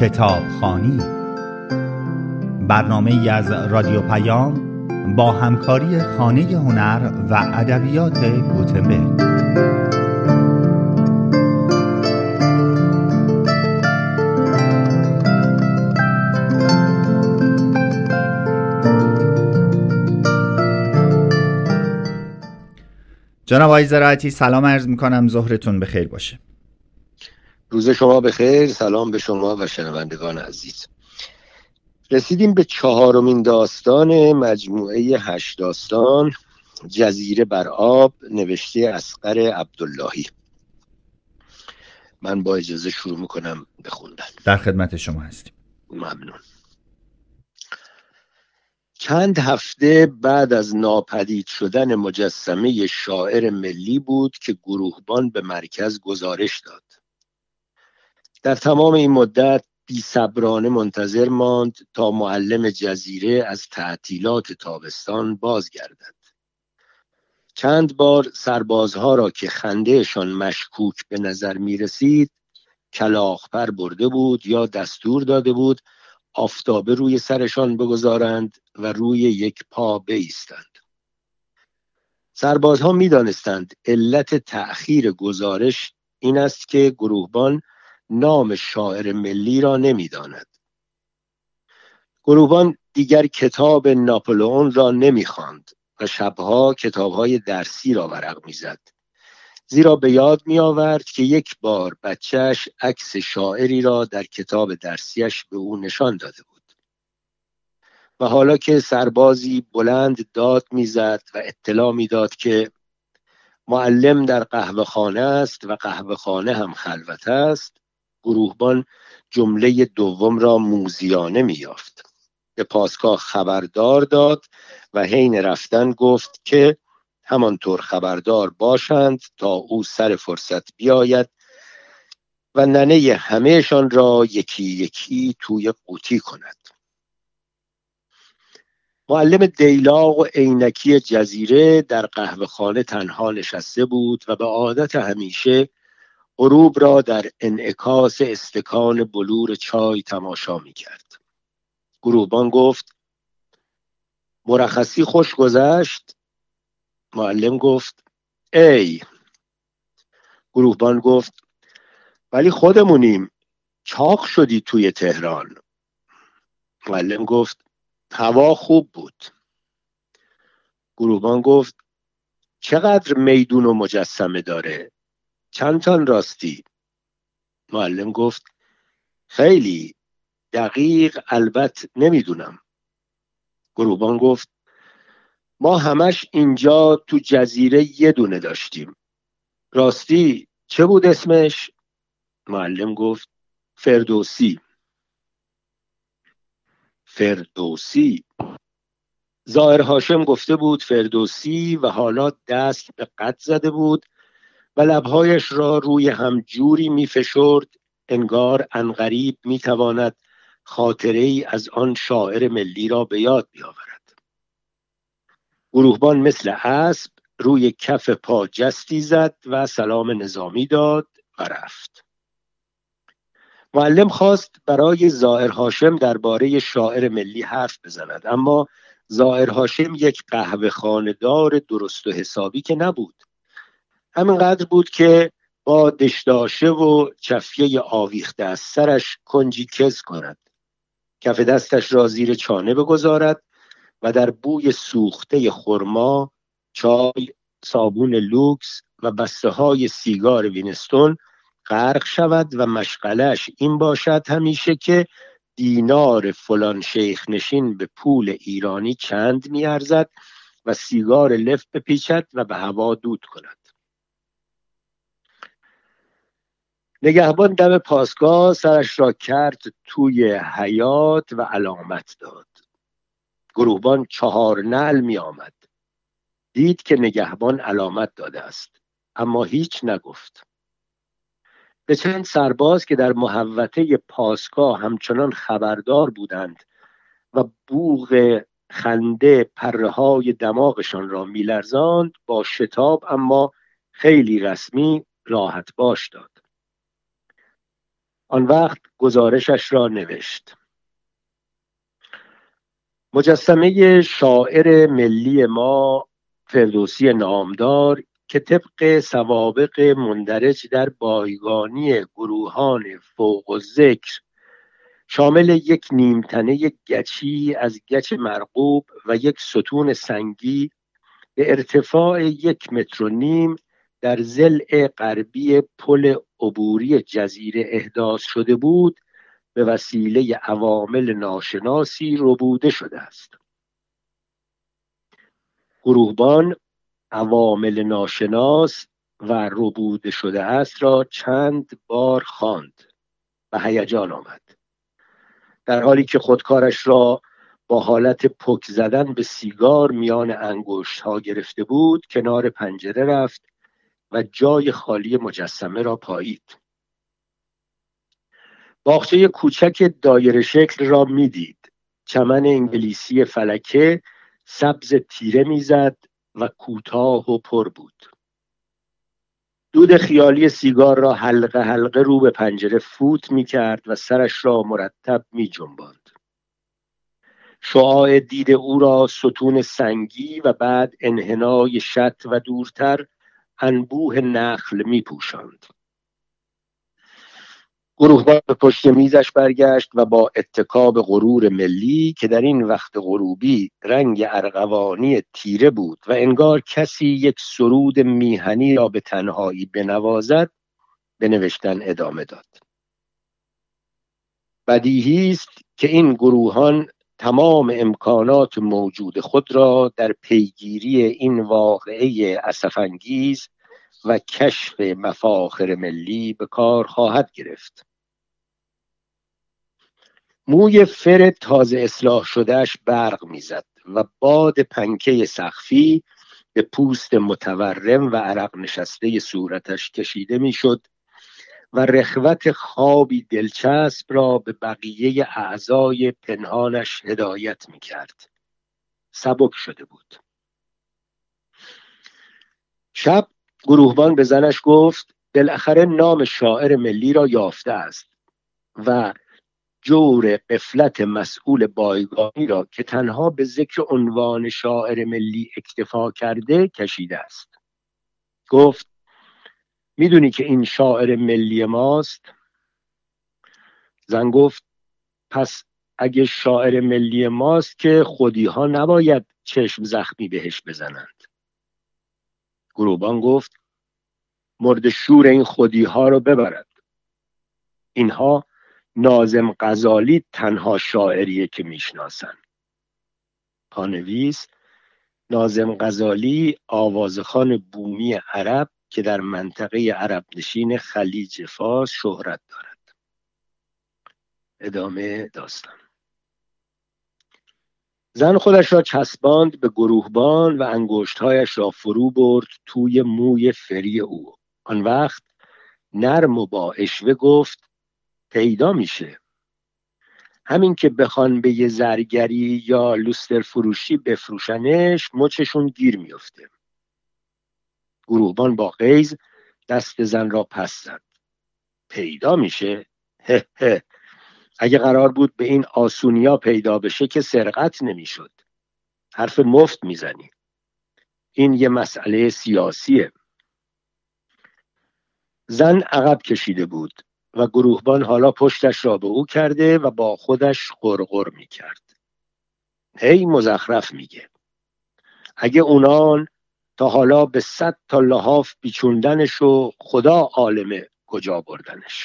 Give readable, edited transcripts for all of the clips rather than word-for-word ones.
کتابخوانی، برنامه‌ای از رادیو پیام با همکاری خانه هنر و ادبیات گوتنبرگ. جناب آقای زراعتی، سلام عرض می‌کنم، ظهرتون بخیر باشه. روز شما بخیر. سلام به شما و شنوندگان عزیز. رسیدیم به 4مین داستان مجموعه 8 داستان، جزیره بر آب، نوشته اصغر عبداللهی. من با اجازه شروع میکنم به خوندن. در خدمت شما هستیم. ممنون. چند هفته بعد از ناپدید شدن مجسمه شاعر ملی بود که گروهبان به مرکز گزارش داد. در تمام این مدت بی‌صبرانه منتظر ماند تا معلم جزیره از تعطیلات تابستان بازگردد. چند بار سربازها را که خندهشان مشکوک به نظر می رسید کلاغ‌پر برده بود یا دستور داده بود آفتابه روی سرشان بگذارند و روی یک پا بایستند. سربازها می دانستند علت تأخیر گزارش این است که گروهبان نام شاعر ملی را نمی داند. گروهبان دیگر کتاب ناپلئون را نمی خواند و شبها کتابهای درسی را ورق می زد. زیرا به یاد می آورد که یک بار بچهش عکس شاعری را در کتاب درسیش به او نشان داده بود. و حالا که سربازی بلند داد می زد و اطلاع می داد که معلم در قهوه خانه است و قهوه خانه هم خلوت است، گروهبان جمله دوم را موذیانه می یافت. به پاسگاه خبردار داد و حین رفتن گفت که همانطور خبردار باشند تا او سر فرصت بیاید و ننه همهشان را یکی یکی توی قوطی کند. معلم دیلاق و عینکی جزیره در قهوه خانه تنها نشسته بود و به عادت همیشه غروب را در انعکاس استکان بلور چای تماشا می کرد. گروهبان گفت: مرخصی خوش گذشت؟ معلم گفت: ای. گروهبان گفت: ولی خودمونیم، چاق شدی توی تهران. معلم گفت: هوا خوب بود. گروهبان گفت: چقدر میدون و مجسمه داره؟ چند تن راستی؟ معلم گفت: خیلی، دقیق البته نمیدونم. گروهبان گفت: ما همش اینجا تو جزیره یه دونه داشتیم. راستی چه بود اسمش؟ معلم گفت: فردوسی. فردوسی. ظاهر هاشم گفته بود فردوسی و حالا دست به قد زده بود و لبهایش را روی هم جوری می فشرد انگار عنقریب می تواند خاطره ای از آن شاعر ملی را به یاد بیاورد. گروهبان مثل اسب روی کف پا جستی زد و سلام نظامی داد و رفت. معلم خواست برای ظاهر هاشم درباره شاعر ملی حرف بزند، اما ظاهر هاشم یک قهوه خانه‌دار درست و حسابی که نبود. همینقدر بود که با دشداشه و چفیه آویخته از سرش کنجی کز کند، کف دستش را زیر چانه بگذارد و در بوی سوخته خرما، چای، صابون لوکس و بسته های سیگار وینستون غرق شود و مشغلش این باشد همیشه که دینار فلان شیخ نشین به پول ایرانی چند می ارزد و سیگار لف بپیچد و به هوا دود کند. نگهبان دم پاسگاه سرش را کرد توی حیاط و علامت داد. گروهبان 4 نعل می آمد. دید که نگهبان علامت داده است، اما هیچ نگفت. به چند سرباز که در محوطه پاسگاه همچنان خبردار بودند و بوق خنده پره‌های دماغشان را می‌لرزاند، با شتاب اما خیلی رسمی راحت باش داد. آن وقت گزارشش را نوشت: مجسمه شاعر ملی ما فردوسی نامدار که طبق سوابق مندرج در بایگانی گروهان فوق الذکر شامل یک نیمتنه گچی از گچ مرغوب و یک ستون سنگی به ارتفاع 1.5 متر در ضلع غربی پل عبوری جزیره احداث شده بود، به وسیله عوامل ناشناسی ربوده شده است. گروهبان عوامل ناشناس و ربوده شده است را چند بار خواند و هیجان آمد. در حالی که خودکارش را با حالت پک زدن به سیگار میان انگشت‌ها گرفته بود، کنار پنجره رفت و جای خالی مجسمه را پایید. باغچه کوچک دایره شکل را میدید. چمن انگلیسی فلکه سبز تیره میزد و کوتاه و پر بود. دود خیالی سیگار را حلقه حلقه رو به پنجره فوت میکرد و سرش را مرتب میجنباند. شعاع دید او را ستون سنگی و بعد انحنای شط و دورتر انبوه نخل میپوشاند. گروهبان به پشت میزش برگشت و با اتکا به غرور ملی که در این وقت غروبی رنگ ارغوانی تیره بود و انگار کسی یک سرود میهنی را به تنهایی بنوازد، به نوشتن ادامه داد. بدیهی است که این گروهان تمام امکانات موجود خود را در پیگیری این واقعه اسف‌انگیز و کشف مفاخر ملی به کار خواهد گرفت. موی فر تازه اصلاح شدهش برق میزد و باد پنکه سقفی به پوست متورم و عرق نشسته صورتش کشیده میشد و رخوت خوابی دلچسب را به بقیه اعضای پنهانش هدایت میکرد. سبک شده بود. شب گروهبان به زنش گفت: بالاخره نام شاعر ملی را یافته است و جور غفلت مسئول بایگانی را که تنها به ذکر عنوان شاعر ملی اکتفا کرده کشیده است. گفت: میدونی که این شاعر ملی ماست؟ زن گفت: پس اگه شاعر ملی ماست که خودی ها نباید چشم زخمی بهش بزنند. گروهبان گفت: مرد شور این خودی ها رو ببرد. اینها ناظم غزالی تنها شاعریه که میشناسن. پانویس: ناظم غزالی آوازخوان بومی عرب که در منطقه عرب نشین خلیج فارس شهرت دارد. ادامه داستان. زن خودش را چسباند به گروهبان و انگشتهایش را فرو برد توی موی فری او. آن وقت نرم و با اشوه گفت: پیدا میشه. همین که بخوان به یه زرگری یا لوستر فروشی بفروشنش، مچشون گیر میفته. گروهبان با غیظ دست زن را پس زد. پیدا میشه؟ هه هه. اگه قرار بود به این آسونیا پیدا بشه که سرقت نمیشد. حرف مفت میزنی. این یه مسئله سیاسیه. زن عقب کشیده بود و گروهبان حالا پشتش را به او کرده و با خودش غرغر میکرد. هی مزخرف میگه. اگه اونان تا حالا به 100 تا لحاف بیچوندنش و خدا عالمه کجا بردنش.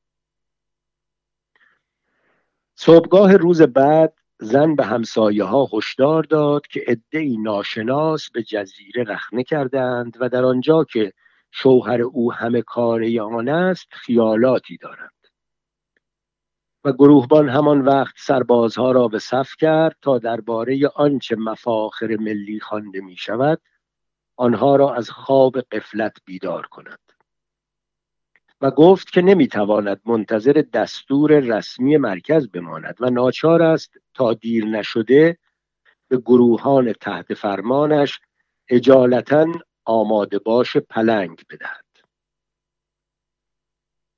صبحگاه روز بعد زن به همسایه ها هشدار داد که عده‌ای ناشناس به جزیره رخنه کردند و در آنجا که شوهر او همه کاره آن است خیالاتی دارند. و گروهبان همان وقت سربازها را به صف کرد تا درباره آنچه مفاخر ملی خوانده می شود آنها را از خواب غفلت بیدار کند. و گفت که نمیتواند منتظر دستور رسمی مرکز بماند و ناچار است تا دیر نشده به گروهان تحت فرمانش اجالتا آماده باش پلنگ بدهد.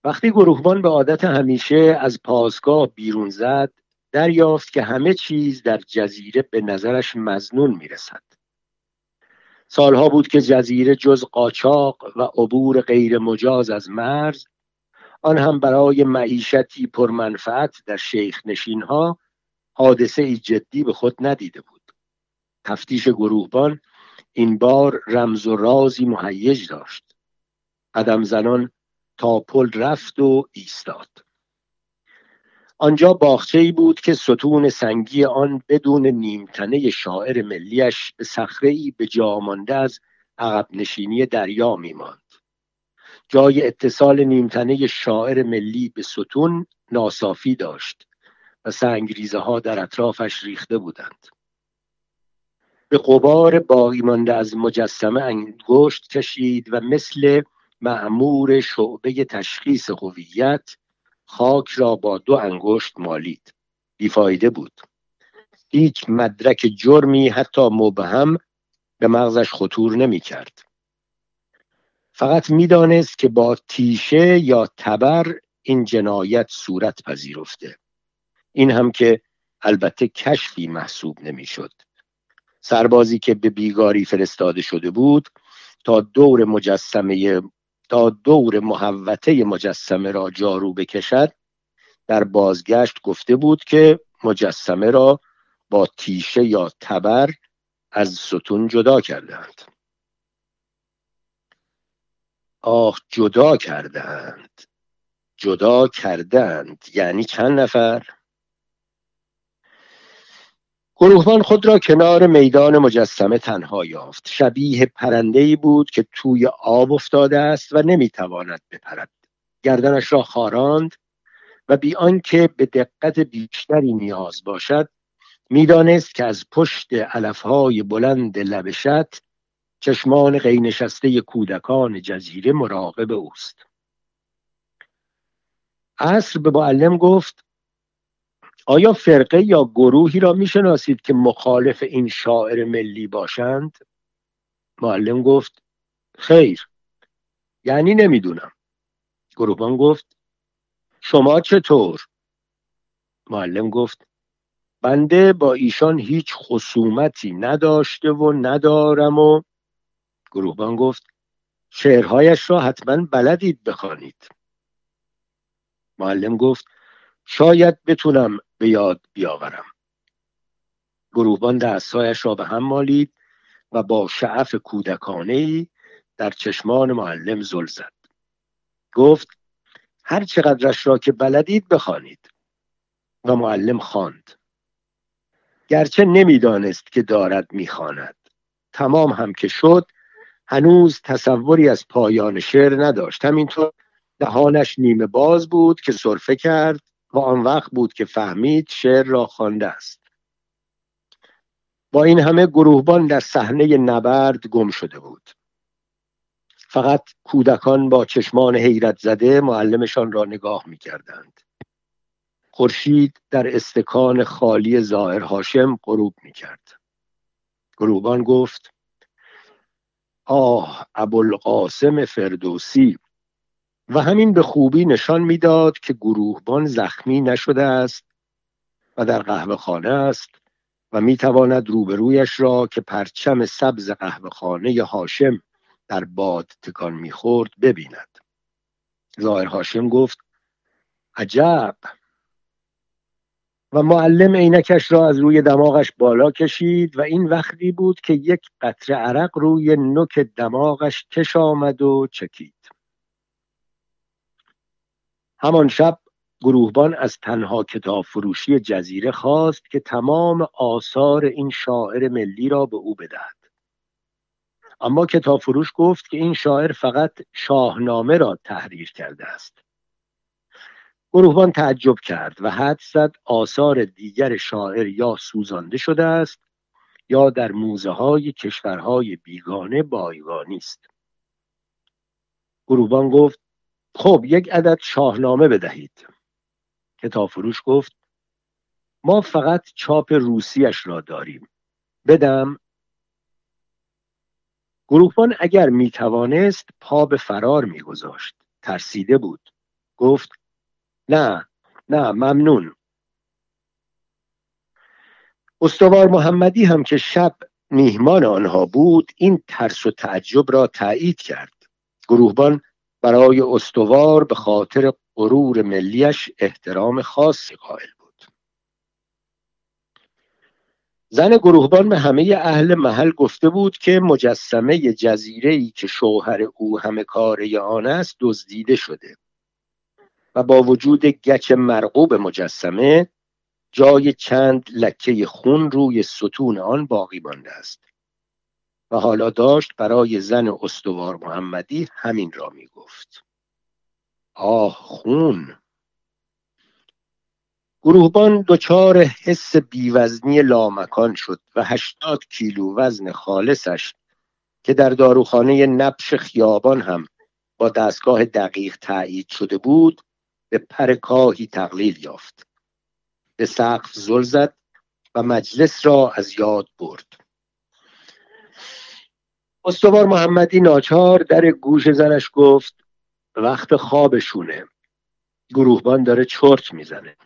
وقتی گروهبان به عادت همیشه از پاسگاه بیرون زد، دریافت که همه چیز در جزیره به نظرش مظنون میرسد. سالها بود که جزیره جز قاچاق و عبور غیر مجاز از مرز، آن هم برای معیشتی پرمنفعت در شیخ نشینها، حادثه ای جدی به خود ندیده بود. تفتیش گروهبان این بار رمز و رازی مهیج داشت. قدم زنان تا پل رفت و ایستاد. آنجا باغچه‌ای بود که ستون سنگی آن بدون نیمتنه شاعر ملیش به صخره‌ای به جا مانده از عقب نشینی دریا می‌ماند. جای اتصال نیمتنه شاعر ملی به ستون ناصافی داشت و سنگریزه‌ها در اطرافش ریخته بودند. به غبار باقی مانده از مجسمه انگشت کشید و مثل مأمور شعبه تشخیص هویت خاک را با 2 انگشت مالید. بیفایده بود. هیچ مدرک جرمی حتی مبهم به مغزش خطور نمی کرد. فقط می دانست که با تیشه یا تبر این جنایت صورت پذیرفته. این هم که البته کشفی محسوب نمی شد. سربازی که به بیگاری فرستاده شده بود تا دور محوطه مجسمه را جارو بکشد، در بازگشت گفته بود که مجسمه را با تیشه یا تبر از ستون جدا کردند. آه، جدا کردند یعنی چند نفر؟ گروهبان خود را کنار میدان مجسمه تنها یافت. شبیه پرنده‌ای بود که توی آب افتاده است و نمیتواند بپرد. گردنش را خاراند و بی آنکه به دقت بیشتری نیاز باشد، میدانست که از پشت علفهای بلند لبشت چشمان قینشسته کودکان جزیره مراقب اوست. عصر به معلم گفت: آیا فرقه یا گروهی را میشناسید که مخالف این شاعر ملی باشند؟ معلم گفت: خیر، یعنی نمیدونم. گروهبان گفت: شما چطور؟ معلم گفت: بنده با ایشان هیچ خصومتی نداشته و ندارم. و گروهبان گفت: شعرهایش را حتما بلدید بخوانید. معلم گفت: شاید بتونم به یاد بیاورم. گروهبان دستهایش را به هم مالید و با شعف کودکانه‌ای در چشمان معلم زل زد. گفت: هر چقدرش را که بلدید بخوانید. و معلم خواند. گرچه نمیدانست که دارد میخواند. تمام هم که شد، هنوز تصوری از پایان شعر نداشت. همینطور دهانش نیمه باز بود که سرفه کرد و آن وقت بود که فهمید شعر را خوانده است. با این همه گروهبان در صحنه نبرد گم شده بود. فقط کودکان با چشمان حیرت زده معلمشان را نگاه می‌کردند. خورشید در استکان خالی ظاهر هاشم غروب می‌کرد. گروهبان گفت: آه، ابوالقاسم فردوسی. و همین به خوبی نشان می‌داد که گروهبان زخمی نشده است و در قهوه خانه است و می‌تواند روبرویش را که پرچم سبز قهوه خانه هاشم در باد تکان می‌خورد ببیند. ظاهر هاشم گفت: عجب. و معلم عینکش را از روی دماغش بالا کشید و این وقتی بود که یک قطره عرق روی نوک دماغش کش آمد و چکید. همان شب گروهبان از تنها کتاب فروشی جزیره خواست که تمام آثار این شاعر ملی را به او بدهد. اما کتاب فروش گفت که این شاعر فقط شاهنامه را تحریر کرده است. گروهبان تعجب کرد و حدس زد آثار دیگر شاعر یا سوزانده شده است یا در موزه های کشورهای بیگانه بایگانی است. گروهبان گفت: خب 1 عدد شاهنامه بدهید. کتاب فروش گفت: ما فقط چاپ روسیش را داریم. بدم؟ گروهبان اگر میتوانست پا به فرار میگذاشت. ترسیده بود. گفت نه ممنون. استوار محمدی هم که شب میهمان آنها بود این ترس و تعجب را تایید کرد. گروهبان برای استوار به خاطر غرور ملیش احترام خاصی قائل بود. زن گروهبان به همه اهل محل گفته بود که مجسمه جزیره‌ای که شوهر او همه کاره آن است دزدیده شده و با وجود گچ مرغوب مجسمه جای چند لکه خون روی ستون آن باقی مانده است و حالا داشت برای زن استوار محمدی همین را می گفت. آه خون! گروهبان دچار حس بیوزنی لامکان شد و 80 کیلو وزن خالصش که در داروخانه نبش خیابان هم با دستگاه دقیق تایید شده بود به پر کاهی تقلیل یافت. به سقف زل زد و مجلس را از یاد برد. استوار محمدی ناچار در گوش زنش گفت وقت خوابشونه، گروهبان داره چرت میزنه.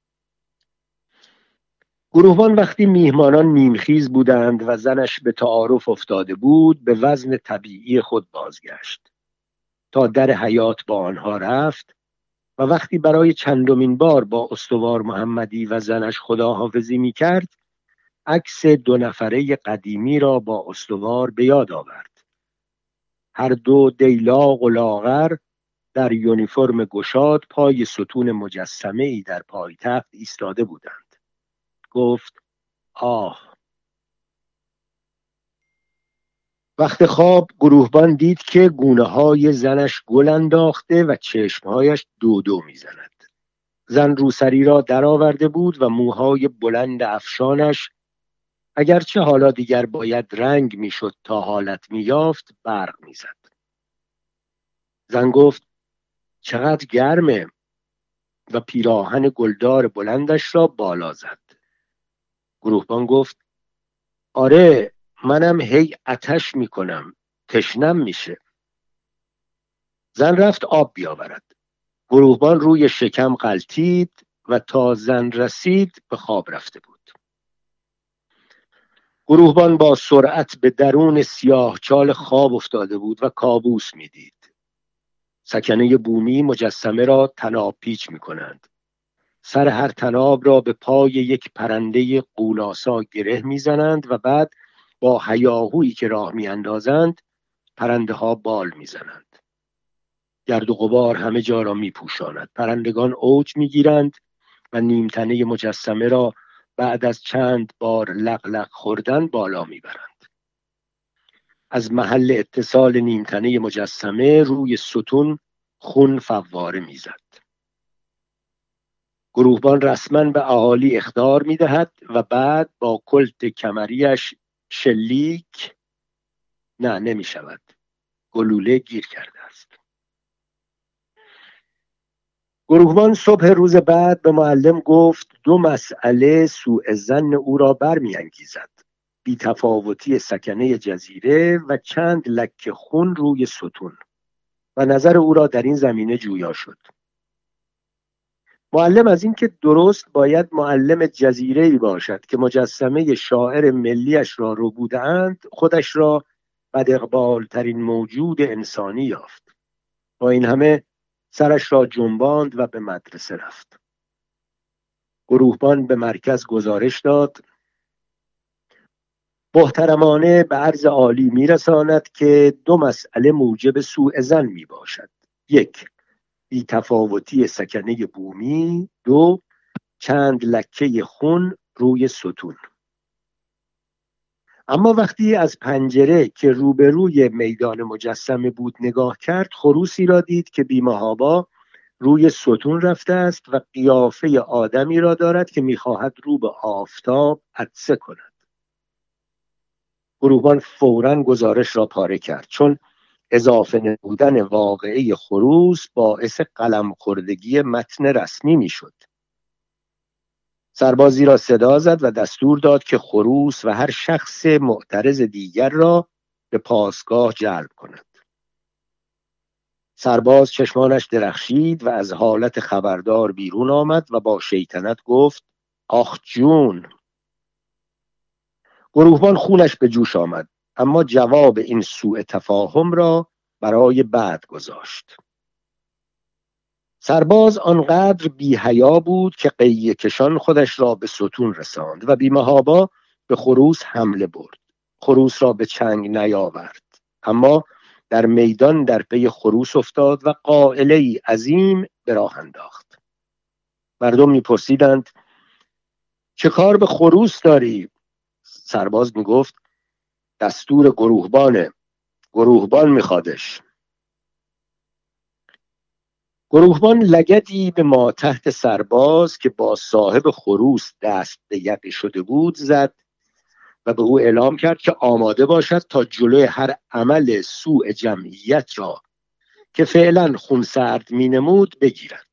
گروهبان وقتی میهمانان نیمخیز بودند و زنش به تعارف افتاده بود به وزن طبیعی خود بازگشت. تا در حیاط با آنها رفت و وقتی برای چندمین بار با استوار محمدی و زنش خداحافظی میکرد عکس 2 نفره قدیمی را با استوار به یاد آورد. هر دو دیلاق و لاغر در یونیفرم گشاد پای ستون مجسمه ای در پایتخت ایستاده بودند. گفت آه. وقت خواب گروهبان دید که گونه های زنش گل انداخته و چشمهایش دو میزند. زن روسری را درآورده بود و موهای بلند افشانش اگرچه حالا دیگر باید رنگ میشد تا حالت میافت برق میزد. زن گفت چقدر گرمه و پیراهن گلدار بلندش را بالا زد. گروهبان گفت آره منم هی آتش میکنم، تشنم میشه. زن رفت آب بیاورد. گروهبان روی شکم غلتید و تا زن رسید به خواب رفته بود. گروهبان با سرعت به درون سیاهچال خواب افتاده بود و کابوس میدید. سکنه بومی مجسمه را طناب پیچ میکنند. سر هر طناب را به پای یک پرنده قولاسا گره میزنند و بعد با هیاهویی که راه میاندازند پرنده ها بال میزنند. گرد و غبار همه جا را میپوشاند. پرندگان اوج میگیرند و نیمتنه مجسمه را بعد از چند بار لق خوردن بالا میبرند. از محل اتصال نیمتنه مجسمه روی ستون خون فواره میزد. گروهبان رسما به اهالی اخطار میدهد و بعد با کلت کمریش شلیک نمی شود. گلوله گیر کرده است. گروهبان صبح روز بعد به معلم گفت 2 مسئله سوء ظن او را برمی‌انگیزد: بی‌تفاوتی سکنه جزیره و چند لکه خون روی ستون، و نظر او را در این زمینه جویا شد. معلم از این که درست باید معلم جزیره‌ای باشد که مجسمه شاعر ملیش را ربوده‌اند خودش را بد اقبال ترین موجود انسانی یافت. با این همه سرش را جنباند و به مدرسه رفت. گروهبان به مرکز گزارش داد محترمانه به عرض عالی میرساند که 2 مسئله موجب سوء ظن می باشد: 1. بی‌تفاوتی سکنه بومی، 2. چند لکه خون روی ستون. اما وقتی از پنجره که روبروی میدان مجسمه بود نگاه کرد خروسی را دید که بی‌محابا روی ستون رفته است و قیافه آدمی را دارد که می‌خواهد رو به آفتاب عطسه کند. گروهبان فوراً گزارش را پاره کرد، چون اضافه نمودن واقعه خروس باعث قلم خوردگی متن رسمی میشد. سربازی را صدا زد و دستور داد که خروس و هر شخص معترض دیگر را به پاسگاه جلب کند. سرباز چشمانش درخشید و از حالت خبردار بیرون آمد و با شیطنت گفت: آخ جون. گروهبان خونش به جوش آمد، اما جواب این سوء تفاهم را برای بعد گذاشت. سرباز آنقدر بی‌حیا بود که قیه کشان خودش را به ستون رساند و بی‌محابا به خروس حمله برد. خروس را به چنگ نیاورد، اما در میدان در پی خروس افتاد و قائله‌ای عظیم به راه انداخت. مردم می‌پرسیدند: چه کار به خروس داری؟ سرباز می‌گفت: دستور گروهبانه، گروهبان می‌خوادش. گروهبان لگدی به ما تحت سرباز که با صاحب خروس دست به یقه شده بود زد و به او اعلام کرد که آماده باشد تا جلوی هر عمل سوء جمعیت را که فعلا خونسرد می نمود بگیرد.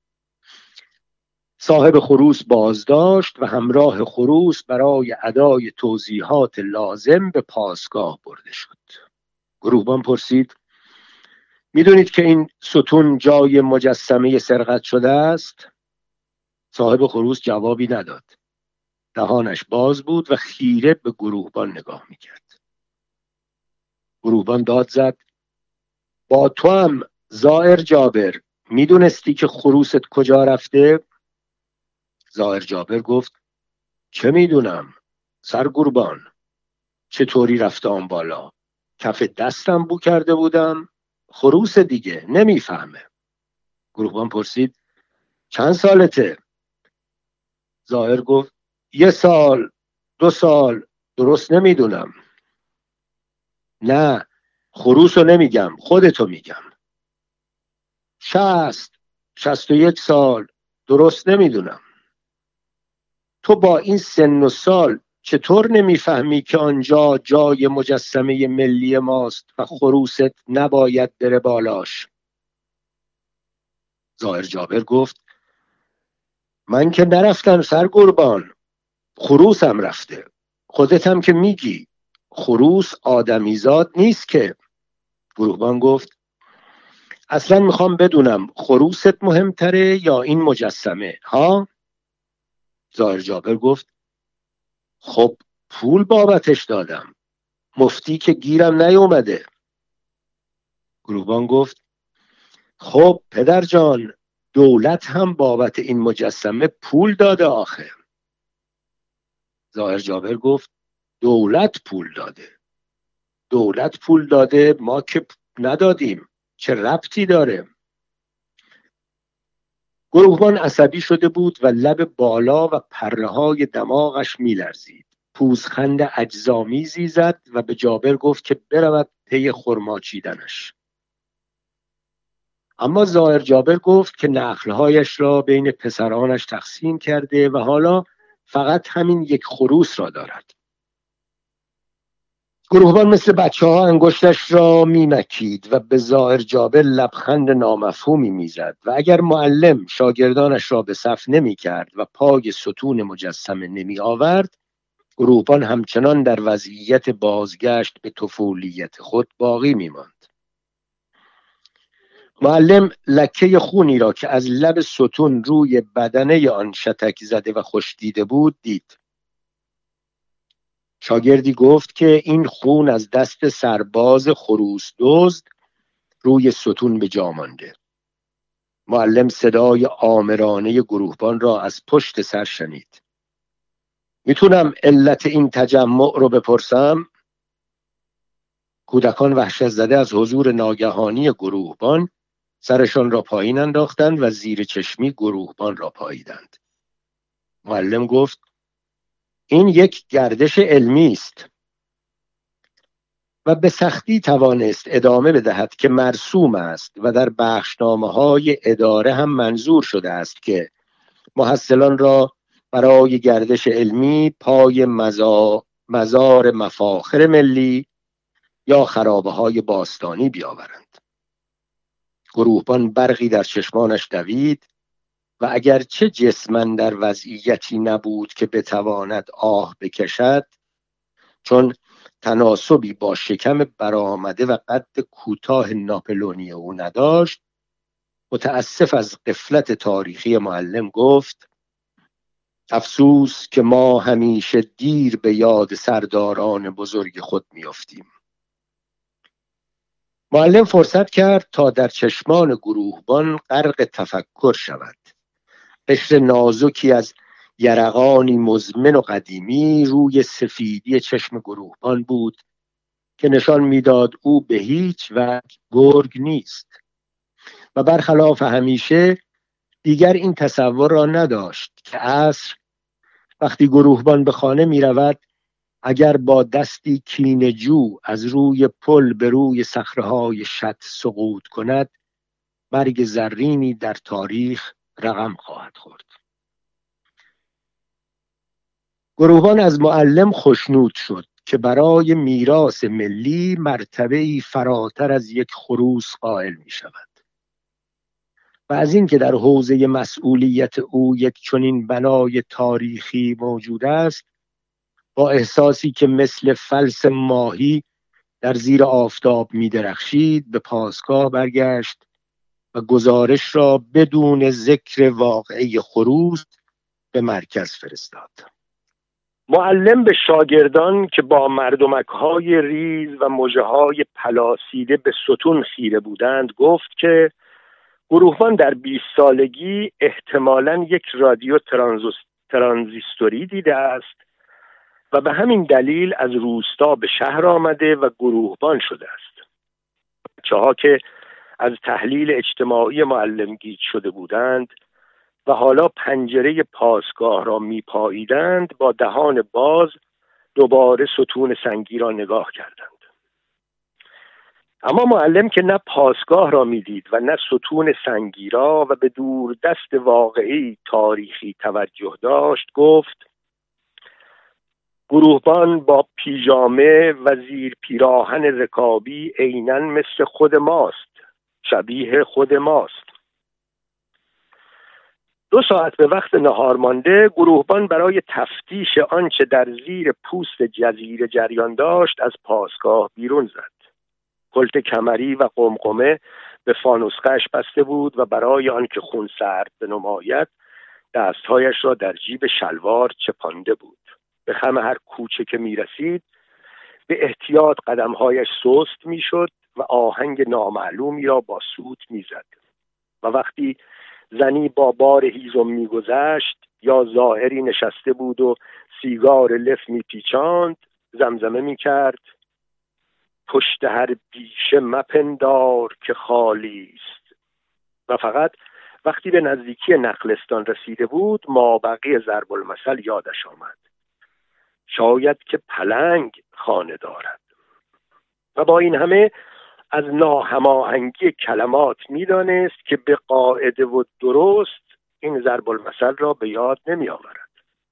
صاحب خروس بازداشت و همراه خروس برای ادای توضیحات لازم به پاسگاه برده شد. گروهبان پرسید: میدونید که این ستون جای مجسمه سرقت شده است؟ صاحب خروس جوابی نداد. دهانش باز بود و خیره به گروهبان نگاه میکرد. گروهبان داد زد: با تو هم زائر جابر، میدونستی که خروست کجا رفته؟ زائر جابر گفت: چه میدونم سرگربان، چطوری رفته آن بالا؟ کف دستم بو کرده بودم، خروس دیگه نمیفهمه. گروهبان پرسید: چند سالته؟ زائر گفت: 1 سال 2 سال، درست نمیدونم. نه، خروسو نمیگم، خودتو میگم. 60 61 سال، درست نمیدونم. تو با این سن و سال چطور نمیفهمی که آنجا جای مجسمه ملی ماست و خروست نباید بره بالاش؟ زائر جابر گفت: من که نرفتم سرگربان، خروسم رفته. خودت هم که میگی خروس آدمیزاد نیست که. گروهبان گفت: اصلا میخوام بدونم خروست مهمتره یا این مجسمه ها؟ زائر جابر گفت: خب پول بابتش دادم، مفتی که گیرم نیومده. گروهبان گفت: خب پدر جان، دولت هم بابت این مجسمه پول داده آخه. زائر جابر گفت: دولت پول داده؟ دولت پول داده، ما که ندادیم، چه ربطی داره؟ گروهبان عصبی شده بود و لب بالا و پره‌های دماغش می‌لرزید. پوزخند اجزامیزی زد و به جابر گفت که برود پی خرما چیدنش. اما زائر جابر گفت که نخلهایش را بین پسرانش تقسیم کرده و حالا فقط همین 1 خروس را دارد. گروهبان مثل بچه‌ها انگشتش را می‌مکید و به زائر جابر لبخند نامفهومی می‌زد و اگر معلم شاگردانش را به صف نمی‌کرد و پای ستون مجسمه نمی‌آورد، گروهبان همچنان در وضعیت بازگشت به طفولیت خود باقی می‌ماند. معلم لکه خونی را که از لب ستون روی بدنه آن شتک زده و خوش‌دیده بود دید. شاگردی گفت که این خون از دست سرباز خروس دزد روی ستون به جا مانده. معلم صدای آمرانه گروهبان را از پشت سر شنید. میتونم علت این تجمع رو بپرسم؟ کودکان وحشت زده از حضور ناگهانی گروهبان سرشان را پایین انداختند و زیر چشمی گروهبان را پاییدند. معلم گفت: این یک گردش علمی است. و به سختی توانست ادامه بدهد که مرسوم است و در بخشنامه‌های اداره هم منظور شده است که محصلان را برای گردش علمی پای مزار مفاخر ملی یا خرابه‌های باستانی بیاورند. گروهبان برقی در چشمانش دوید و اگرچه جسماً در وضعیتی نبود که بتواند آه بکشد، چون تناسبی با شکم برآمده و قد کوتاه ناپلونی او نداشت، متاسف از غفلت تاریخی معلم گفت: افسوس که ما همیشه دیر به یاد سرداران بزرگ خود میافتیم. معلم فرصت کرد تا در چشمان گروهبان غرق تفکر شود. قشر نازکی از یرقانی مزمن و قدیمی روی سفیدی چشم گروهبان بود که نشان میداد او به هیچ وجه گرگ نیست و برخلاف همیشه دیگر این تصور را نداشت که عصر وقتی گروهبان به خانه می رود اگر با دستی کینه‌جو از روی پل به روی صخره‌های شط سقوط کند، مرگ زرینی در تاریخ رقم خواهد خورد. گروهبان از معلم خوشنود شد که برای میراث ملی مرتبه‌ای فراتر از یک خروس قائل می شود و از این که در حوزه مسئولیت او یک چنین بنای تاریخی موجود است، با احساسی که مثل فلس ماهی در زیر آفتاب می درخشید به پاسگاه برگشت و گزارش را بدون ذکر واقعه خروس به مرکز فرستاد. معلم به شاگردان که با مردمک‌های ریز و مژه‌های پلاسیده به ستون خیره بودند گفت که گروهبان در 20 سالگی احتمالاً یک رادیو ترانزیستوری دیده است و به همین دلیل از روستا به شهر آمده و گروهبان شده است. بچه‌ها که از تحلیل اجتماعی معلم گیج شده بودند و حالا پنجره پاسگاه را میپاییدند با دهان باز دوباره ستون سنگی را نگاه کردند. اما معلم که نه پاسگاه را میدید و نه ستون سنگی را و به دور دست واقعی تاریخی توجه داشت گفت: گروهبان با پیژامه و زیر پیراهن رکابی عیناً مثل خود ماست، شبیه خود ماست. 2 ساعت به وقت نهار مانده گروهبان برای تفتیش آنچه در زیر پوست جزیره جریان داشت از پاسگاه بیرون زد. کلت کمری و قمقمه به فانوسقش بسته بود و برای آنکه خون سرد بنماید دستهایش را در جیب شلوار چپانده بود. به خم هر کوچه که می رسید به احتیاط قدمهایش سست می شد و آهنگ نامعلومی را با سوت می زد و وقتی زنی با بار هیزم می گذشت یا ظاهری نشسته بود و سیگار لف می پیچاند زمزمه می کرد: پشت هر بیشه مپندار که خالی است. و فقط وقتی به نزدیکی نخلستان رسیده بود مابقی ضرب المثل یادش آمد: شاید که پلنگ خانه دارد. و با این همه از ناهماهنگی کلمات می‌دانست که به قاعده و درست این ضرب المثل را به یاد نمی آورد.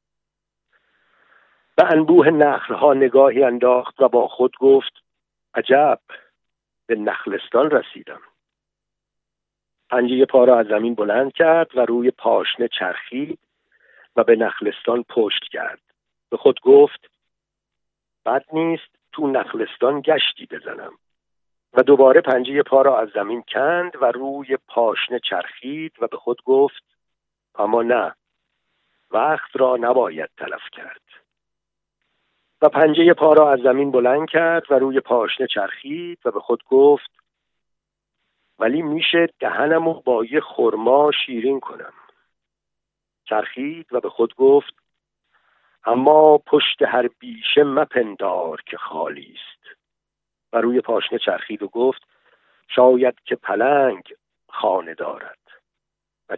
به انبوه نخل‌ها نگاهی انداخت و با خود گفت: عجب، به نخلستان رسیدم. پنجه پا را از زمین بلند کرد و روی پاشنه چرخید و به نخلستان پشت کرد. به خود گفت: بد نیست تو نخلستان گشتی بزنم. و دوباره پنجه پا را از زمین کند و روی پاشنه چرخید و به خود گفت: اما نه، وقت را نباید تلف کرد. و پنجه پا را از زمین بلند کرد و روی پاشنه چرخید و به خود گفت: ولی میشه دهنمو با یه خرما شیرین کنم. چرخید و به خود گفت: اما پشت هر بیشه مپندار که خالی است. و روی پاشنه چرخید و گفت: شاید که پلنگ خانه دارد. و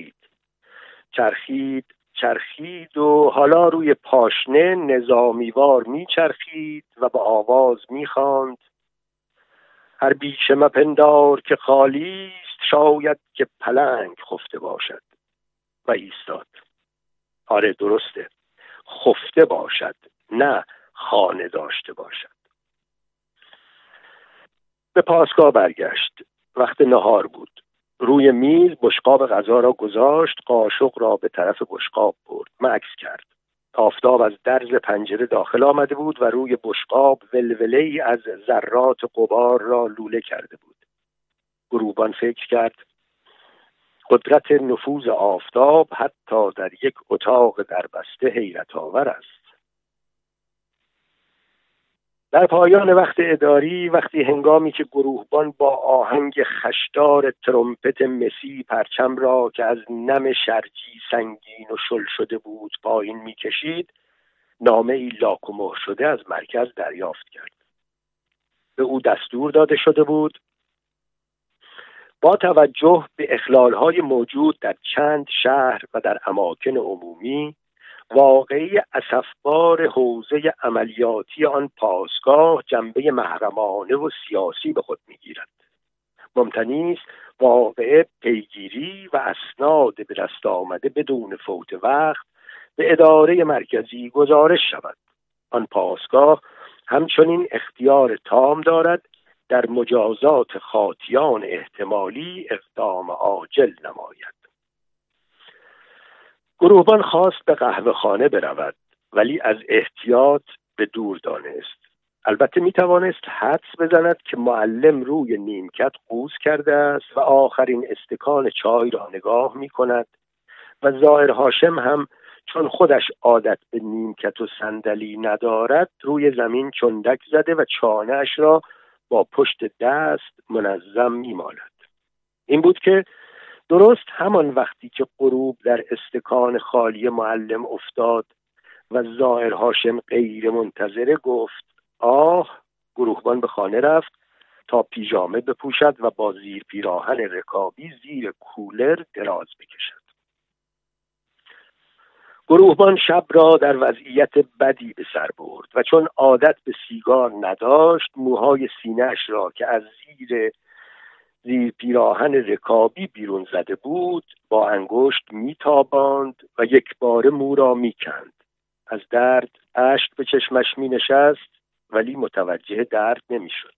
چرخید و حالا روی پاشنه نظامیوار میچرخید و با آواز میخواند: هر بیشه مپندار که خالی است، شاید که پلنگ خفته باشد. و ایستاد. آره درسته، خفته باشد، نه خانه داشته باشد. به پاسگاه برگشت. وقت نهار بود. روی میز بشقاب غذا را گذاشت، قاشق را به طرف بشقاب برد، مکث کرد. آفتاب از درز پنجره داخل آمده بود و روی بشقاب ولوله‌ای از ذرات غبار را لوله کرده بود. گروهبان فکر کرد قدرت نفوذ آفتاب حتی در یک اتاق دربسته حیرت آور است. در پایان وقت اداری، وقتی هنگامی که گروهبان با آهنگ خشدار ترومپت مسی پرچم را که از نم شرجی سنگین و شل شده بود پایین می‌کشید، نامه‌ای لاک و مهر شده از مرکز دریافت کرد. به او دستور داده شده بود با توجه به اخلال‌های موجود در چند شهر و در اماکن عمومی، واقعی اسفبار حوزه عملیاتی آن پاسگاه جنبه محرمانه و سیاسی به خود می‌گیرد. ممتنی است واقعه پیگیری و اسناد به دست آمده بدون فوت وقت به اداره مرکزی گزارش شود. آن پاسگاه همچنین اختیار تام دارد در مجازات خاطیان احتمالی اقدام عاجل نماید. گروهبان خواست به قهوه خانه برود، ولی از احتیاط به دور دانست. البته می توانست حدس بزند که معلم روی نیمکت قوز کرده است و آخرین استکان چای را نگاه می کند و ظاهر هاشم هم چون خودش عادت به نیمکت و صندلی ندارد روی زمین چندک زده و چانه‌اش را با پشت دست منظم می مالد. این بود که درست همان وقتی که غروب در استکان خالی معلم افتاد و ظاهر هاشم غیر منتظره گفت آه، گروهبان به خانه رفت تا پیژامه بپوشد و با زیر پیراهن رکابی زیر کولر دراز بکشد. گروهبان شب را در وضعیت بدی به سر برد و چون عادت به سیگار نداشت، موهای سینه‌اش را که از زیر پیراهن رکابی بیرون زده بود با انگشت میتاباند و یک باره مو را میکند. از درد اشک به چشمش مینشست ولی متوجه درد نمیشد.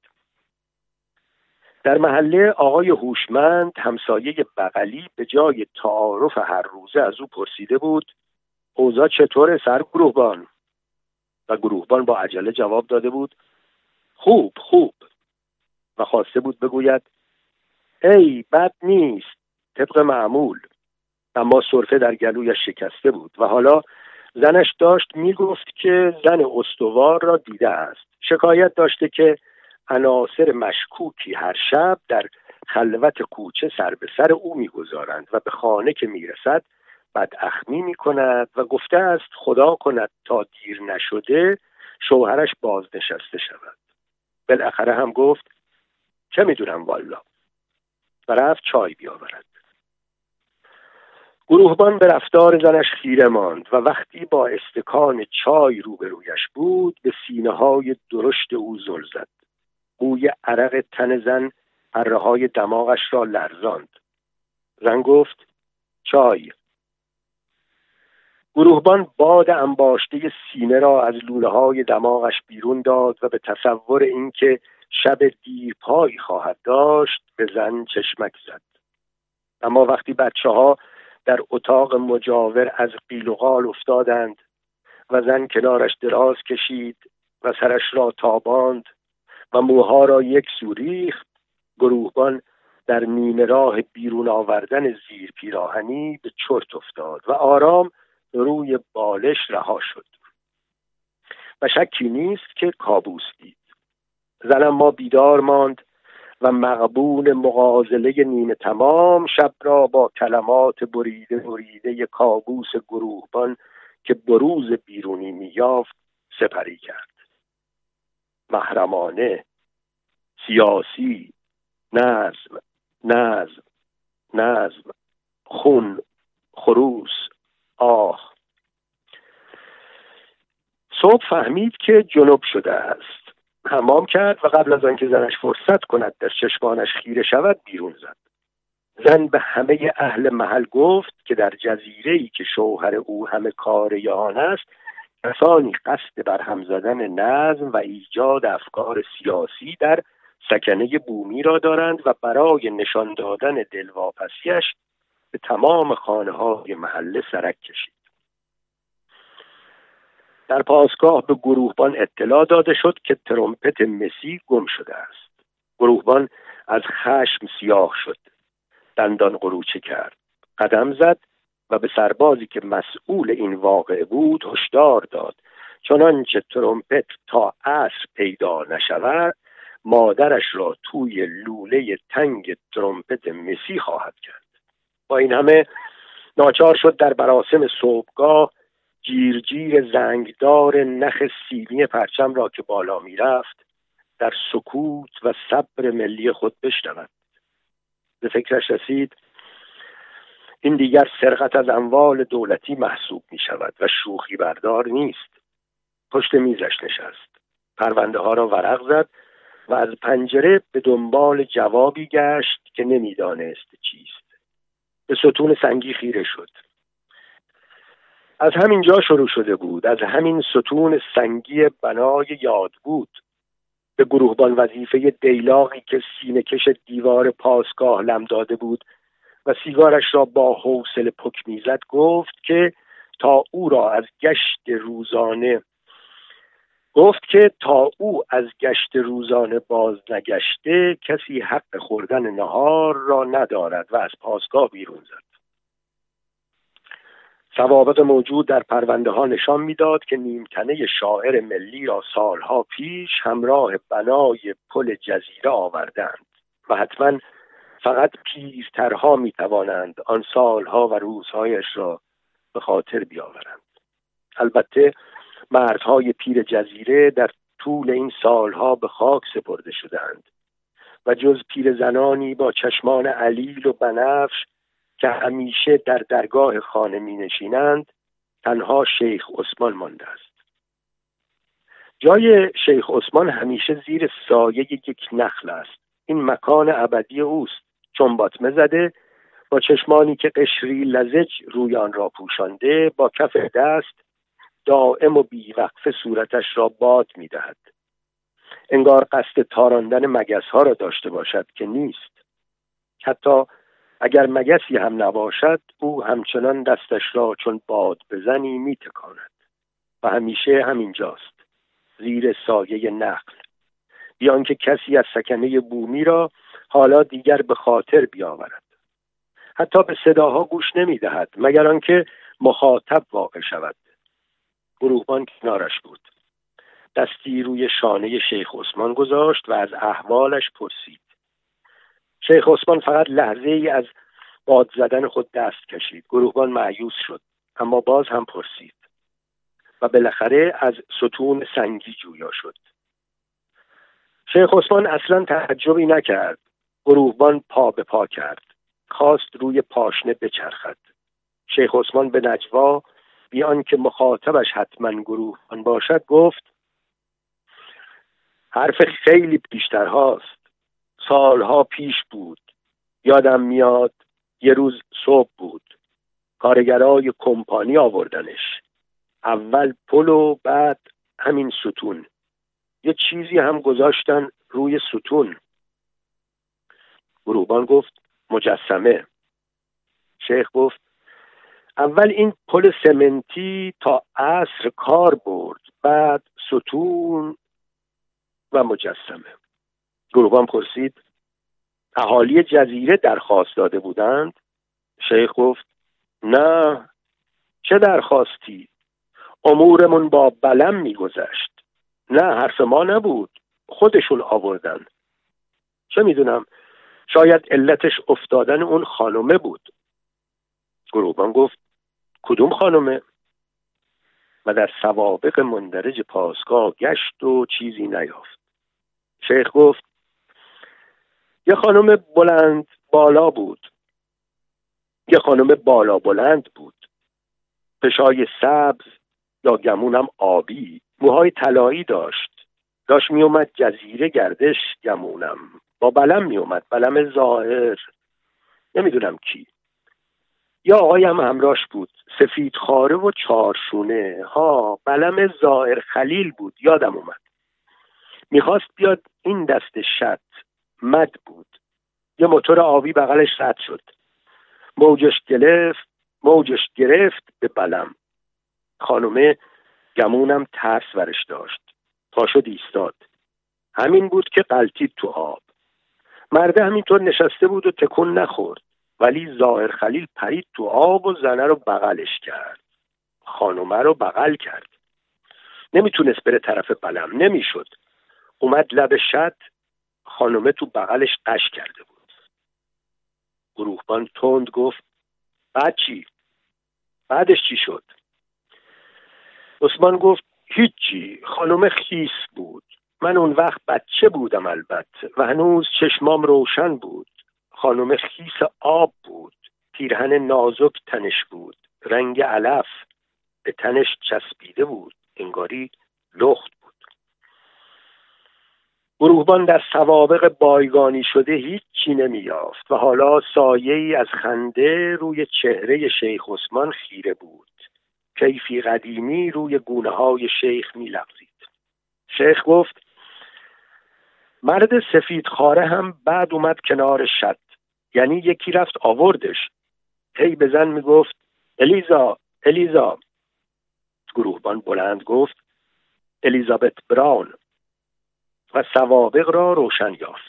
در محله آقای هوشمند همسایه بغلی به جای تعارف هر روزه از او پرسیده بود اوضاع چطوره سر گروهبان؟ و گروهبان با عجله جواب داده بود خوب و خواسته بود بگوید ای بد نیست طبق معمول، اما سرفه در گلویش شکسته بود و حالا زنش داشت میگفت که زن استوار را دیده است. شکایت داشته که عناصر مشکوکی هر شب در خلوت کوچه سر به سر او میگذارند و به خانه که میرسد بداخمی میکند و گفته است خدا کند تا دیر نشده شوهرش بازنشسته شود. بالاخره هم گفت چه میدونم والا و رفت چای بیاورد. گروهبان به رفتار زنش خیره ماند و وقتی با استکان چای روبرویش بود به سینه‌های درشت او زل زد. بوی عرق تن زن پره‌های دماغش را لرزاند. زن گفت چای. گروهبان باد انباشته سینه را از لوله‌های دماغش بیرون داد و به تصور اینکه شب دیرپایی خواهد داشت به زن چشمک زد. اما وقتی بچه‌ها در اتاق مجاور از قیل و قال افتادند و زن کنارش دراز کشید و سرش را تاباند و موها را یک سو ریخت، گروهبان در نیمه راه بیرون آوردن زیر پیراهنی به چرت افتاد و آرام روی بالش رها شد. و شکی نیست که کابوس دید. زن اما بیدار ماند و مغبون مغازله نیمه تمام شب را با کلمات بریده کابوس گروهبان که بروز بیرونی می‌یافت سپری کرد. محرمانه، سیاسی، نظم، خون، خروس، آه. صبح فهمید که جنب شده است. حمام کرد و قبل از آنکه زنش فرصت کند در چشمانش خیره شود بیرون زد. زن به همه اهل محل گفت که در جزیره‌ای که شوهر او همه کاره آن است کسانی قصد برهم زدن نظم و ایجاد افکار سیاسی در سکنه بومی را دارند و برای نشان دادن دلواپسیش به تمام خانه‌های محله سرک کشید. در پاسگاه به گروهبان اطلاع داده شد که ترومپت مسی گم شده است. گروهبان از خشم سیاه شد، دندان قروچه کرد، قدم زد و به سربازی که مسئول این واقعه بود هشدار داد چنانچه ترومپت تا عصر پیدا نشود مادرش را توی لوله تنگ ترومپت مسی خواهد کرد. با این همه ناچار شد در مراسم صبحگاه جیرجیر زنگدار نخ سیمی پرچم را که بالا می رفت در سکوت و صبر ملی خود بشنود. به فکرش رسید این دیگر سرقت از اموال دولتی محسوب می شود و شوخی بردار نیست. پشت میزش نشست، پرونده ها را ورق زد و از پنجره به دنبال جوابی گشت که نمیدانست چیست. به ستون سنگی خیره شد. از همین جا شروع شده بود، از همین ستون سنگی بنای یاد بود. به گروهبان وظیفه دیلاقی که سینه کش دیوار پاسگاه لم داده بود و سیگارش را با حوصله پک میزد گفت که تا او از گشت روزانه باز نگشته کسی حق خوردن نهار را ندارد و از پاسگاه بیرون زد. سوابق موجود در پرونده ها نشان میداد که نیمتنه شاعر ملی را سالها پیش همراه بنای پل جزیره آوردند و حتما فقط پیرترها میتوانند آن سالها و روزهایش را به خاطر بیاورند. البته مردهای پیر جزیره در طول این سالها به خاک سپرده شدند و جز پیرزنانی با چشمان علیل و بنفش که همیشه در درگاه خانه می نشینند تنها شیخ عثمان مانده است. جای شیخ عثمان همیشه زیر سایه یک نخل است. این مکان ابدی اوست. چون باطمه زده با چشمانی که قشری لزج روی آن را پوشانده با کف دست دائم و بیوقفه صورتش را باد می دهد. انگار قصد تاراندن مگس ها را داشته باشد که نیست. حتی اگر مگسی هم نباشد او همچنان دستش را چون باد بزنی می تکاند و همیشه همینجاست زیر سایه نخل، بیان که کسی از سکنه بومی را حالا دیگر به خاطر بیاورد. حتی به صداها گوش نمی دهد مگر آنکه مخاطب واقع شود. گروهبان کنارش بود. دستی روی شانه شیخ عثمان گذاشت و از احوالش پرسید. شیخ عثمان فقط لحظه ای از باد زدن خود دست کشید. گروهبان مایوس شد اما باز هم پرسید و بالاخره از ستون سنگی جویا شد. شیخ عثمان اصلا تعجبی نکرد. گروهبان پا به پا کرد. خواست روی پاشنه بچرخد. شیخ عثمان به نجوا بیان که مخاطبش حتما گروهبان باشد گفت حرف خیلی بیشتر هاست. سالها پیش بود. یادم میاد یه روز صبح بود. کارگرای کمپانی آوردنش. اول پل و بعد همین ستون. یه چیزی هم گذاشتن روی ستون. گروهبان گفت مجسمه. شیخ گفت اول این پل سمنتی تا عصر کار برد، بعد ستون و مجسمه. گروهبان پرسید اهالی جزیره درخواست داده بودند؟ شیخ گفت نه، چه درخواستی؟ امورمون با بلم میگذشت. نه، حرف ما نبود، خودشون آوردن. چه میدونم، شاید علتش افتادن اون خانومه بود. گروهبان گفت کدوم خانومه؟ و در سوابق مندرج پاسگاه گشت و چیزی نیافت. شیخ گفت یه خانم بلند بالا بود. یه خانم بالا بلند بود. پشای سبز یا گمونم آبی، موهای طلایی داشت. داشت می اومد جزیره گردش گمونم. با بلم می اومد، بلم ظاهر، نمیدونم کی. یا آقای هم همراش بود، سفید خاره و چارشونه. ها، بلم ظاهر خلیل بود، یادم اومد. میخواست بیاد این دست شط مد بود. یه موتور آبی بغلش رد شد. موجش گرفت به بلم. خانومه گمونم ترس ورش داشت. پا شد ایستاد. همین بود که غلتید تو آب. مرده همینطور نشسته بود و تکون نخورد، ولی ظاهر خلیل پرید تو آب و زنه رو بغلش کرد. خانومه رو بغل کرد. نمیتونست بره طرف بلم، نمیشد. اومد لب شط، خانومه تو بغلش قش کرده بود. گروهبان تند گفت بعد چی؟ بعدش چی شد؟ عثمان گفت هیچی، خانومه خیس بود. من اون وقت بچه بودم البته و هنوز چشمام روشن بود. خانومه خیس آب بود، پیرهن نازک تنش بود، رنگ علف به تنش چسبیده بود، انگاری لخت بود. گروهبان در سوابق بایگانی شده هیچی نمی‌یافت و حالا سایه‌ای از خنده روی چهره شیخ عثمان خیره بود. کیفی قدیمی روی گونه‌های شیخ می‌لغزید. شیخ گفت مرد سفید خاره هم بعد اومد کنار شط، یعنی یکی رفت آوردش. هی به زن میگفت الیزا الیزا. گروهبان بلند گفت الیزابت براون و سوابق را روشن یافت.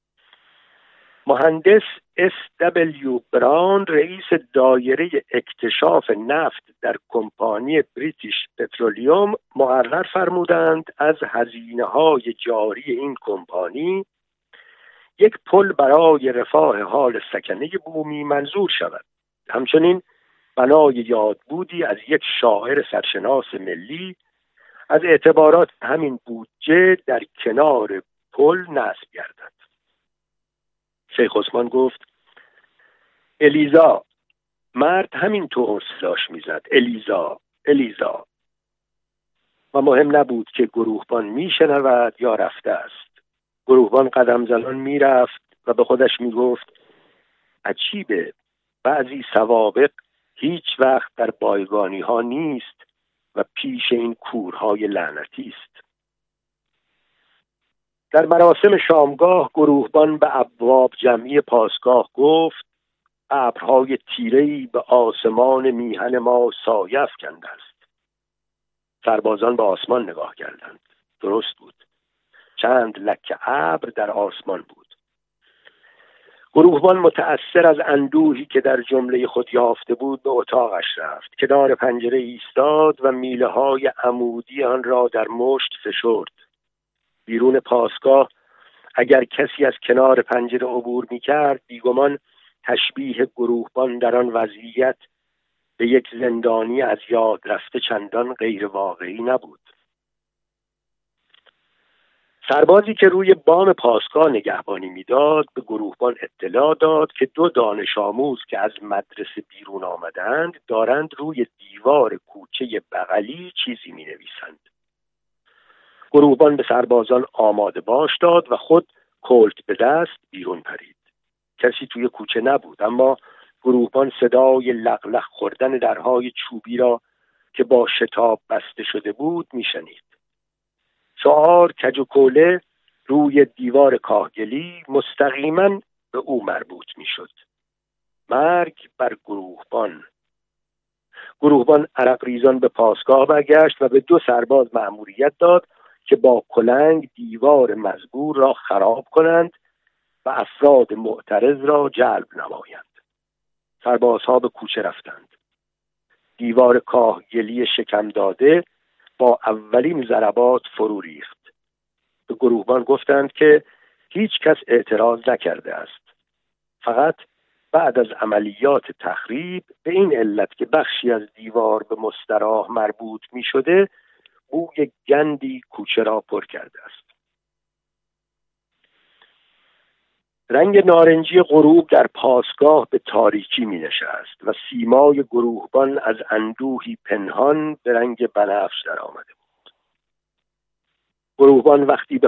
مهندس S.W. براون رئیس دایره اکتشاف نفت در کمپانی بریتیش پترولیوم مقرر فرمودند از هزینه‌های جاری این کمپانی یک پل برای رفاه حال سکنه بومی منظور شود. همچنین بنای یادبودی از یک شاعر سرشناس ملی از اعتبارات همین بودجه در کنار پل نصب گردد. شیخ عثمان گفت الیزا. مرد همین طور صداش میزد الیزا الیزا و مهم نبود که گروهبان میشنود یا رفته است. گروهبان قدم زنان میرفت و به خودش میگفت عجیبه، بعضی سوابق هیچ وقت در بایگانی ها نیست و پیش این کورهای لعنتی است. در مراسم شامگاه گروهبان به ابواب جمعی پاسگاه گفت ابرهای تیره‌ای به آسمان میهن ما سایه افکنده است. سربازان به آسمان نگاه کردند. درست بود. چند لکه ابر در آسمان بود. گروهبان متأثر از اندوهی که در جمله خود یافته بود به اتاقش رفت. کنار پنجره ایستاد و میله‌های عمودی آن را در مشت فشرد. بیرون پاسگاه اگر کسی از کنار پنجره عبور می‌کرد بیگمان تشبیه گروهبان در آن وضعیت به یک زندانی از یاد رفته چندان غیر واقعی نبود. سربازی که روی بام پاسگاه نگهبانی می‌داد به گروهبان اطلاع داد که 2 دانش آموز که از مدرسه بیرون آمدند دارند روی دیوار کوچه بغلی چیزی می‌نویسند. گروهبان به سربازان آماده باش داد و خود کلت به دست بیرون پرید. کسی توی کوچه نبود، اما گروهبان صدای لغلق خوردن درهای چوبی را که با شتاب بسته شده بود میشنید. شعار کج و کوله روی دیوار کاهگلی مستقیما به او مربوط میشد. مرگ بر گروهبان. گروهبان عرق ریزان به پاسگاه برگشت و به 2 سرباز مأموریت داد که با کلنگ دیوار مزبور را خراب کنند و افراد معترض را جلب نمایند. سربازها به کوچه رفتند. دیوار کاهگلی شکم داده با اولین ضربات فرو ریخت. به گروهبان گفتند که هیچ کس اعتراض نکرده است. فقط بعد از عملیات تخریب به این علت که بخشی از دیوار به مستراح مربوط می شده بوی گندی کوچه را پر کرده است. رنگ نارنجی غروب در پاسگاه به تاریکی می نشست و سیمای گروهبان از اندوهی پنهان به رنگ بنفش در آمده بود. گروهبان وقتی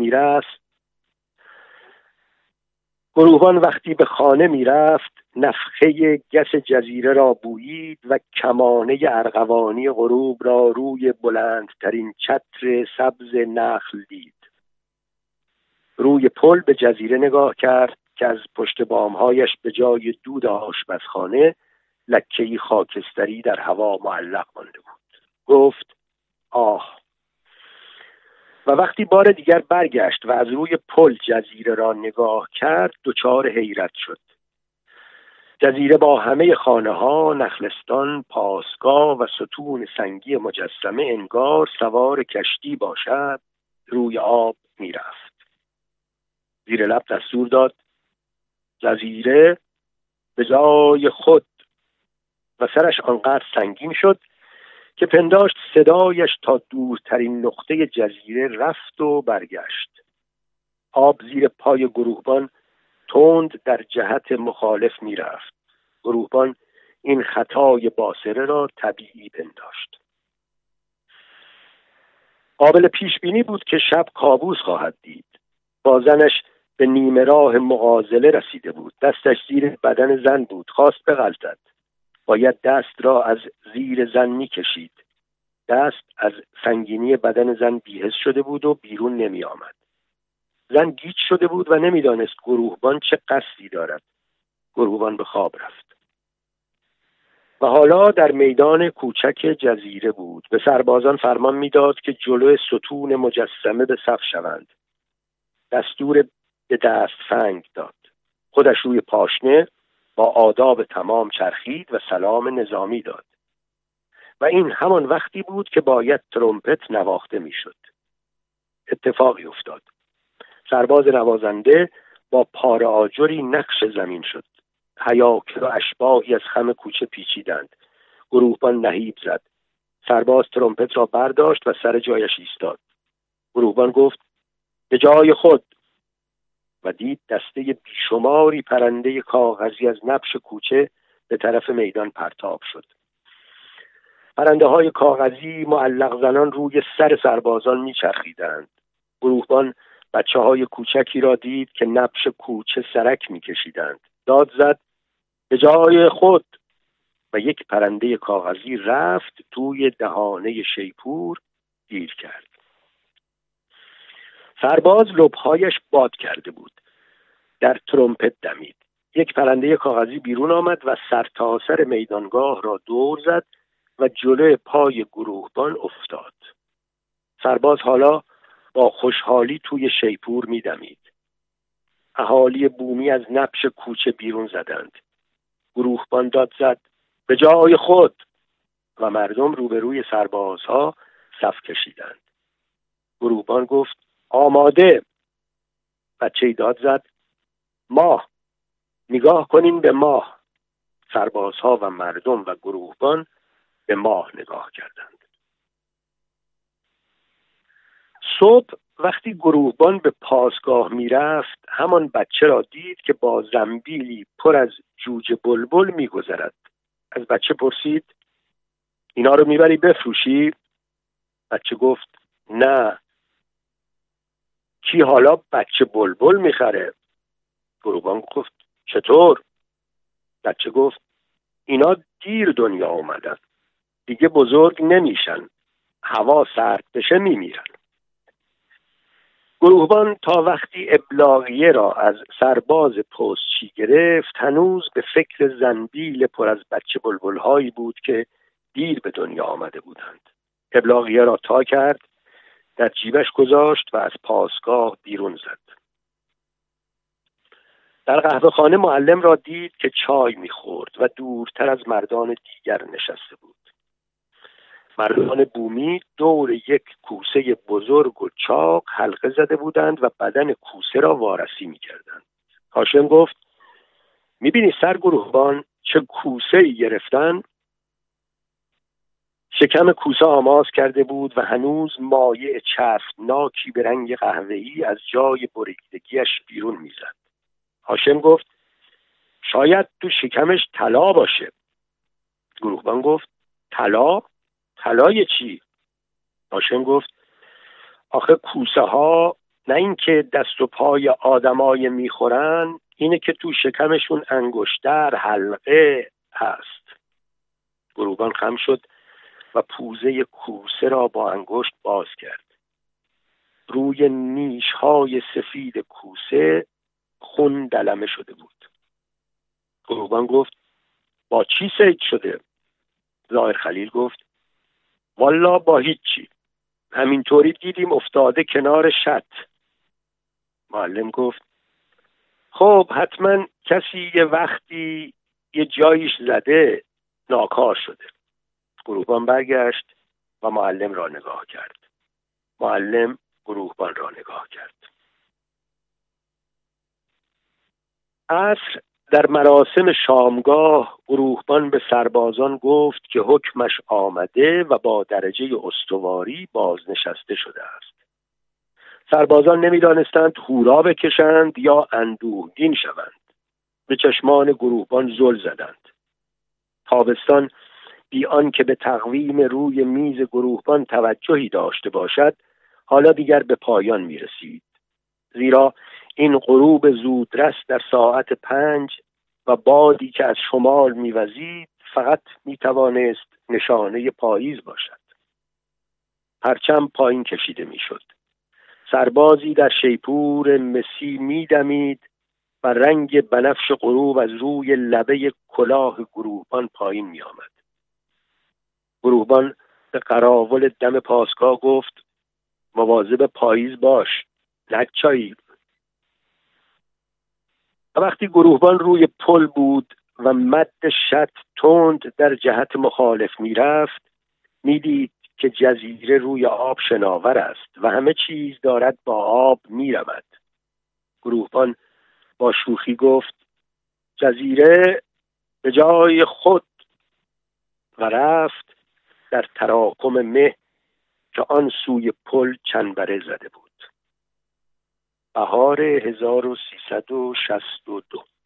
به خانه می رفت نفخه گس جزیره را بویید و کمانه ارغوانی غروب را روی بلندترین چتر سبز نخل دید. روی پل به جزیره نگاه کرد که از پشت بامهایش به جای دود آشپزخانه لکه‌ای خاکستری در هوا معلق مانده بود. گفت آه. و وقتی بار دیگر برگشت و از روی پل جزیره را نگاه کرد دچار حیرت شد. جزیره با همه خانه‌ها، نخلستان، پاسگاه و ستون سنگی مجسمه انگار سوار کشتی باشد روی آب می‌رفت. زیر لب دستور داد جزیره به جای خود و سرش آنقدر سنگین شد که پنداشت صدایش تا دورترین نقطه جزیره رفت و برگشت. آب زیر پای گروهبان تند در جهت مخالف می رفت. گروهبان این خطای باصره را طبیعی پنداشت. قابل پیش بینی بود که شب کابوس خواهد دید. با زنش به نیمه راه مغازله رسیده بود. دستش زیر بدن زن بود. خواست بغلطد. باید دست را از زیر زن می کشید. دست از سنگینی بدن زن بی‌حس شده بود و بیرون نمی آمد. زن گیج شده بود و نمی دانست گروهبان چه قصدی دارد. گروهبان به خواب رفت. و حالا در میدان کوچک جزیره بود. به سربازان فرمان میداد که جلوی ستون مجسمه به صف شوند. دستور به دستفنگ داد. خودش روی پاشنه با آداب تمام چرخید و سلام نظامی داد. و این همان وقتی بود که باید ترومپت نواخته میشد. اتفاقی افتاد. سرباز نوازنده با پاره آجری نقش زمین شد. هیاکل و اشباحی از خم کوچه پیچیدند. گروهبان نهیب زد. سرباز ترومپت را برداشت و سر جایش ایستاد. گروهبان گفت به جای خود و دید دسته بیشماری پرنده کاغذی از نبش کوچه به طرف میدان پرتاب شد. پرنده های کاغذی معلق زنان روی سر سربازان میچرخیدند. گروهبان بچه های کوچکی را دید که نبش کوچه سرک میکشیدند. داد زد به جای خود و یک پرنده کاغذی رفت توی دهانه شیپور گیر کرد. سرباز لبهایش باد کرده بود. در ترومپت دمید. یک پرنده کاغذی بیرون آمد و سرتاسر میدانگاه را دور زد و جلوی پای گروهبان افتاد. سرباز حالا با خوشحالی توی شیپور میدمید. اهالی بومی از نبش کوچه بیرون زدند. گروهبان داد زد به جای خود و مردم روبروی سربازها صف کشیدند. گروهبان گفت آماده. بچه‌ای داد زد ماه. نگاه کنین به ماه. سربازها و مردم و گروهبان به ماه نگاه کردند. صبح وقتی گروهبان به پاسگاه می رفت همان بچه را دید که با زنبیلی پر از جوجه بلبل می گذرد. از بچه پرسید اینا رو میبری بفروشی؟ بچه گفت نه. کی حالا بچه بلبل میخره؟ گروهبان گفت چطور؟ بچه گفت اینا دیر دنیا اومدن. دیگه بزرگ نمیشن. هوا سرد بشه میمیرن. گروهبان تا وقتی ابلاغیه را از سرباز پستچی گرفت هنوز به فکر زنبیل پر از بچه بلبل‌هایی بود که دیر به دنیا آمده بودند. ابلاغیه را تا کرد، در جیبش گذاشت و از پاسگاه بیرون زد. در قهوه‌خانه معلم را دید که چای می‌خورد و دورتر از مردان دیگر نشسته بود. مردان بومی دور یک کوسه بزرگ و چاق حلقه زده بودند و بدن کوسه را وارسی می‌کردند. هاشم گفت می‌بینی سرگروهبان چه کوسه‌ای گرفتن؟ شکم کوسه آماس کرده بود و هنوز مایع چرفناکی به رنگ قهوه‌ای از جای بریدگیش بیرون می‌زد. هاشم گفت شاید تو شکمش طلا باشه. گروهبان گفت طلا؟ طلای چی؟ هاشم گفت آخه کوسه ها نه اینکه دست و پای آدمای میخورن، اینه که تو شکمشون انگشتر حلقه هست. گروهبان خم شد و پوزه کوسه را با انگشت باز کرد. روی نیش‌های سفید کوسه خون دلمه شده بود. گروهبان گفت با چی صید شده؟ ظاهر خلیل گفت والا با هیچی. همینطوری دیدیم افتاده کنار شط. معلم گفت خب حتما کسی یه وقتی یه جاییش زده ناکار شده. گروهبان برگشت و معلم را نگاه کرد. معلم گروهبان را نگاه کرد. عصر در مراسم شامگاه گروهبان به سربازان گفت که حکمش آمده و با درجه استواری بازنشسته شده است. سربازان نمی‌دانستند هورا بکشند یا اندوهگین شوند. به چشمان گروهبان زل زدند. تابستان بی آنکه به تقویم روی میز گروهبان توجهی داشته باشد حالا دیگر به پایان می رسید. زیرا این غروب زودرس در ساعت 5 و بادی که از شمال می وزید فقط می توانست نشانه پاییز باشد. پرچم پایین کشیده می شد. سربازی در شیپور مسی می دمید و رنگ بنفش غروب از روی لبه کلاه گروهبان پایین می آمد. گروهبان به قراول دم پاسگاه گفت مواظب پاییز باش، لکچایی. و وقتی گروهبان روی پل بود و مد شط تند در جهت مخالف می رفت می دید که جزیره روی آب شناور است و همه چیز دارد با آب می رود. گروهبان با شوخی گفت جزیره به جای خود و رفت در تراکم مه که آن سوی پل چنبره زده بود. بهار 1362